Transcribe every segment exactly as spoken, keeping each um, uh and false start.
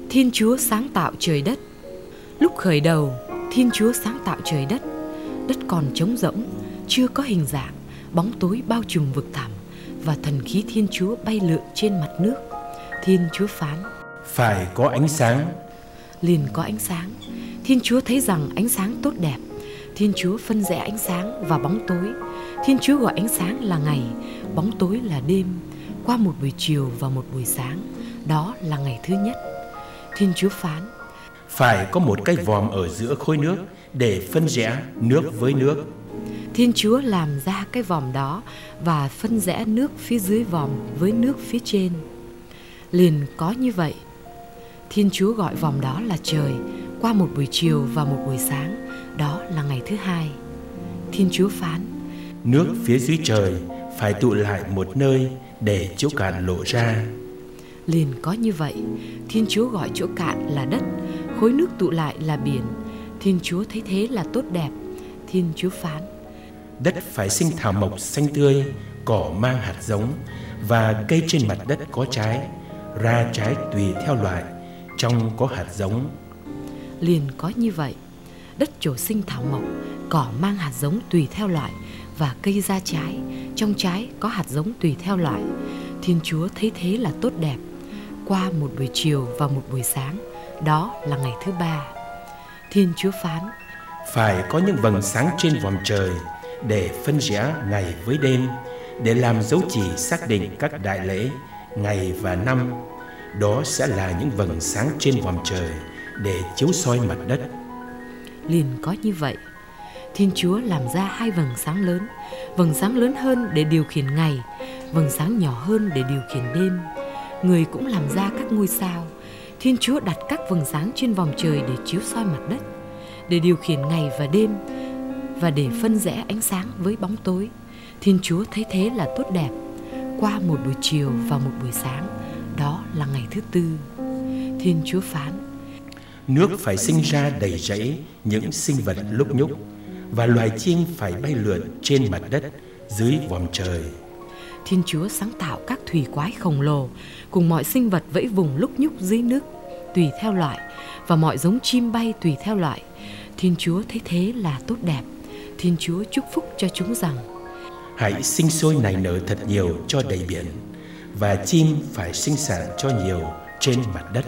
Thiên Chúa sáng tạo trời đất. Lúc khởi đầu, Thiên Chúa sáng tạo trời đất. Đất còn trống rỗng, chưa có hình dạng, bóng tối bao trùm vực thẳm, và thần khí Thiên Chúa bay lượn trên mặt nước. Thiên Chúa phán: phải có ánh sáng. Liền có ánh sáng. Thiên Chúa thấy rằng ánh sáng tốt đẹp. Thiên Chúa phân rẽ ánh sáng và bóng tối. Thiên Chúa gọi ánh sáng là ngày, bóng tối là đêm, qua một buổi chiều và một buổi sáng. Đó là ngày thứ nhất. Thiên Chúa phán: phải có một cái vòm ở giữa khối nước để phân rẽ nước với nước. Thiên Chúa làm ra cái vòm đó và phân rẽ nước phía dưới vòm với nước phía trên. Liền có như vậy. Thiên Chúa gọi vòm đó là trời, qua một buổi chiều và một buổi sáng. Đó là ngày thứ hai. Thiên Chúa phán: nước phía dưới trời phải tụ lại một nơi để chỗ cạn lộ ra. Liền có như vậy. Thiên Chúa gọi chỗ cạn là đất, khối nước tụ lại là biển. Thiên Chúa thấy thế là tốt đẹp. Thiên Chúa phán: đất phải sinh thảo mộc xanh tươi, cỏ mang hạt giống, và cây trên mặt đất có trái, ra trái tùy theo loại, trong có hạt giống. Liền có như vậy. Đất trổ sinh thảo mộc, cỏ mang hạt giống tùy theo loại, và cây ra trái, trong trái có hạt giống tùy theo loại. Thiên Chúa thấy thế là tốt đẹp. Qua một buổi chiều và một buổi sáng. Đó là ngày thứ ba. Thiên Chúa phán: phải có những vầng sáng trên vòm trời để phân rẽ ngày với đêm, để làm dấu chỉ xác định các đại lễ, ngày và năm. Đó sẽ là những vầng sáng trên vòm trời để chiếu soi mặt đất. Liền có như vậy. Thiên Chúa làm ra hai vầng sáng lớn, vầng sáng lớn hơn để điều khiển ngày, vầng sáng nhỏ hơn để điều khiển đêm. Người cũng làm ra các ngôi sao. Thiên Chúa đặt các vầng sáng trên vòm trời để chiếu soi mặt đất, để điều khiển ngày và đêm, và để phân rẽ ánh sáng với bóng tối. Thiên Chúa thấy thế là tốt đẹp. Qua một buổi chiều và một buổi sáng. Đó là ngày thứ tư. Thiên Chúa phán: nước phải sinh ra đầy rẫy những sinh vật lúc nhúc, và loài chim phải bay lượn trên mặt đất dưới vòm trời. Thiên Chúa sáng tạo các thủy quái khổng lồ, cùng mọi sinh vật vẫy vùng lúc nhúc dưới nước tùy theo loại, và mọi giống chim bay tùy theo loại. Thiên Chúa thấy thế là tốt đẹp. Thiên Chúa chúc phúc cho chúng rằng: hãy sinh sôi nảy nở thật nhiều cho đầy biển, và chim phải sinh sản cho nhiều trên mặt đất.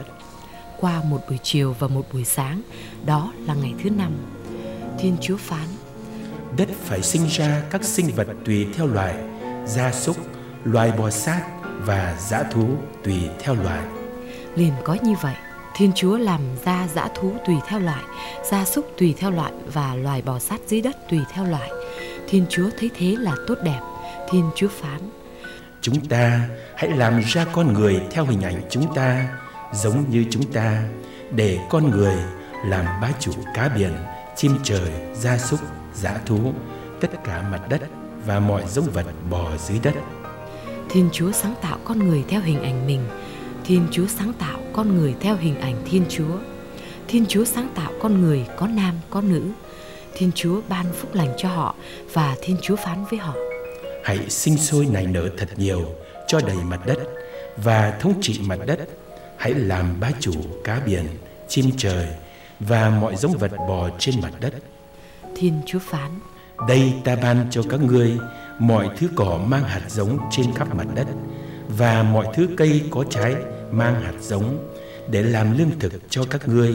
Qua một buổi chiều và một buổi sáng. Đó là ngày thứ năm. Thiên Chúa phán: đất phải sinh ra các sinh vật tùy theo loài, gia súc, loài bò sát và dã thú tùy theo loài. Liền có như vậy. Thiên Chúa làm ra dã thú tùy theo loại, gia súc tùy theo loại, và loài bò sát dưới đất tùy theo loại. Thiên Chúa thấy thế là tốt đẹp. Thiên Chúa phán: chúng ta hãy làm ra con người theo hình ảnh chúng ta, giống như chúng ta, để con người làm bá chủ cá biển, chim trời, gia súc, dã thú, tất cả mặt đất và mọi giống vật bò dưới đất. Thiên Chúa sáng tạo con người theo hình ảnh mình. Thiên Chúa sáng tạo con người theo hình ảnh Thiên Chúa. Thiên Chúa sáng tạo con người có nam có nữ. Thiên Chúa ban phúc lành cho họ, và Thiên Chúa phán với họ: hãy sinh sôi nảy nở thật nhiều cho đầy mặt đất, và thống trị mặt đất. Hãy làm bá chủ cá biển, chim trời và mọi giống vật bò trên mặt đất. Thiên Chúa phán: đây ta ban cho các ngươi mọi thứ cỏ mang hạt giống trên khắp mặt đất, và mọi thứ cây có trái mang hạt giống, để làm lương thực cho các ngươi.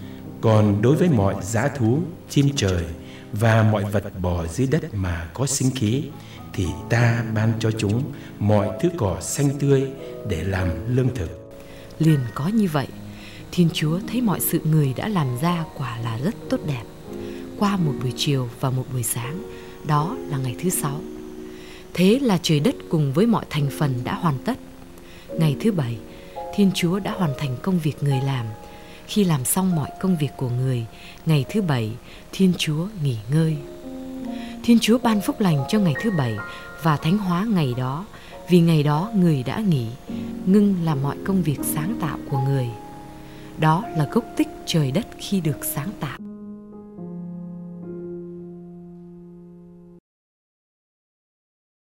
Còn đối với mọi dã thú, chim trời và mọi vật bò dưới đất mà có sinh khí, thì ta ban cho chúng mọi thứ cỏ xanh tươi để làm lương thực. Liền có như vậy. Thiên Chúa thấy mọi sự người đã làm ra quả là rất tốt đẹp. Qua một buổi chiều và một buổi sáng. Đó là ngày thứ sáu. Thế là trời đất cùng với mọi thành phần đã hoàn tất. Ngày thứ bảy, Thiên Chúa đã hoàn thành công việc người làm. Khi làm xong mọi công việc của người, ngày thứ bảy, Thiên Chúa nghỉ ngơi. Thiên Chúa ban phúc lành cho ngày thứ bảy và thánh hóa ngày đó, vì ngày đó người đã nghỉ, ngưng làm mọi công việc sáng tạo của người. Đó là gốc tích trời đất khi được sáng tạo.